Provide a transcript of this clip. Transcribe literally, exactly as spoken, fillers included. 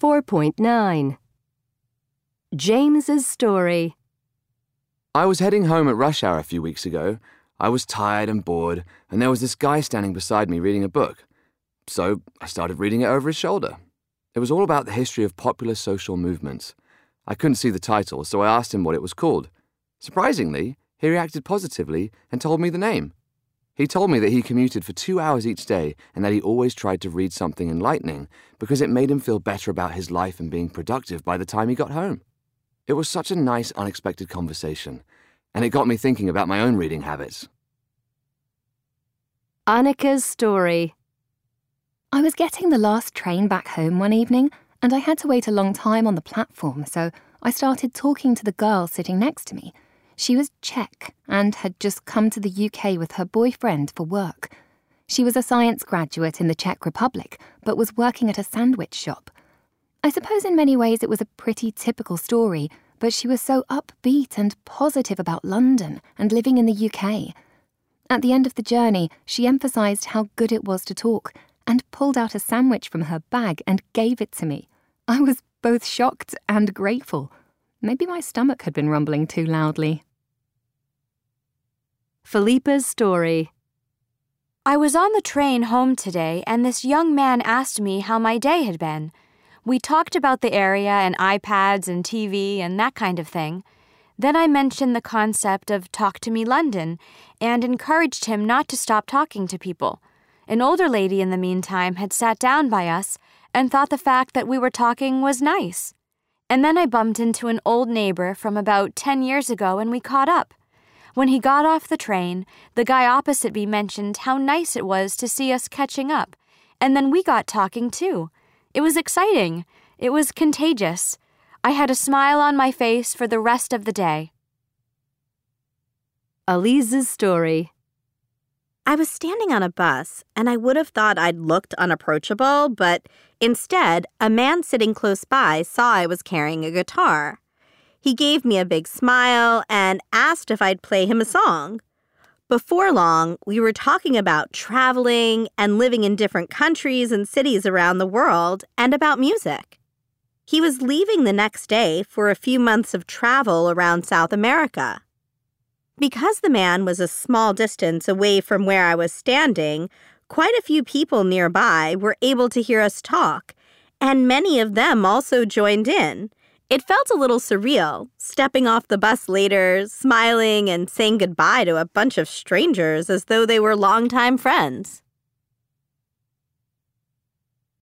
four point nine. James's story. I was heading home at rush hour a few weeks ago. I was tired and bored, and there was this guy standing beside me reading a book. So I started reading it over his shoulder. It was all about the history of popular social movements. I couldn't see the title, so I asked him what it was called. Surprisingly, he reacted positively and told me the name. He told me that he commuted for two hours each day and that he always tried to read something enlightening because it made him feel better about his life and being productive by the time he got home. It was such a nice, unexpected conversation, and it got me thinking about my own reading habits. Annika's story. I was getting the last train back home one evening, and I had to wait a long time on the platform, so I started talking to the girl sitting next to me. She was Czech and had just come to the U K with her boyfriend for work. She was a science graduate in the Czech Republic, but was working at a sandwich shop. I suppose in many ways it was a pretty typical story, but she was so upbeat and positive about London and living in the U K. At the end of the journey, she emphasised how good it was to talk and pulled out a sandwich from her bag and gave it to me. I was both shocked and grateful. Maybe my stomach had been rumbling too loudly. Philippa's story. I was on the train home today, and this young man asked me how my day had been. We talked about the area and iPads and T V and that kind of thing. Then I mentioned the concept of Talk to Me London and encouraged him not to stop talking to people. An older lady in the meantime had sat down by us and thought the fact that we were talking was nice. And then I bumped into an old neighbor from about ten years ago and we caught up. When he got off the train, the guy opposite me mentioned how nice it was to see us catching up, and then we got talking too. It was exciting. It was contagious. I had a smile on my face for the rest of the day. Elise's story. I was standing on a bus, and I would have thought I'd looked unapproachable, but instead, a man sitting close by saw I was carrying a guitar. He gave me a big smile and asked if I'd play him a song. Before long, we were talking about traveling and living in different countries and cities around the world and about music. He was leaving the next day for a few months of travel around South America. Because the man was a small distance away from where I was standing, quite a few people nearby were able to hear us talk, and many of them also joined in. It felt a little surreal, stepping off the bus later, smiling and saying goodbye to a bunch of strangers as though they were longtime friends.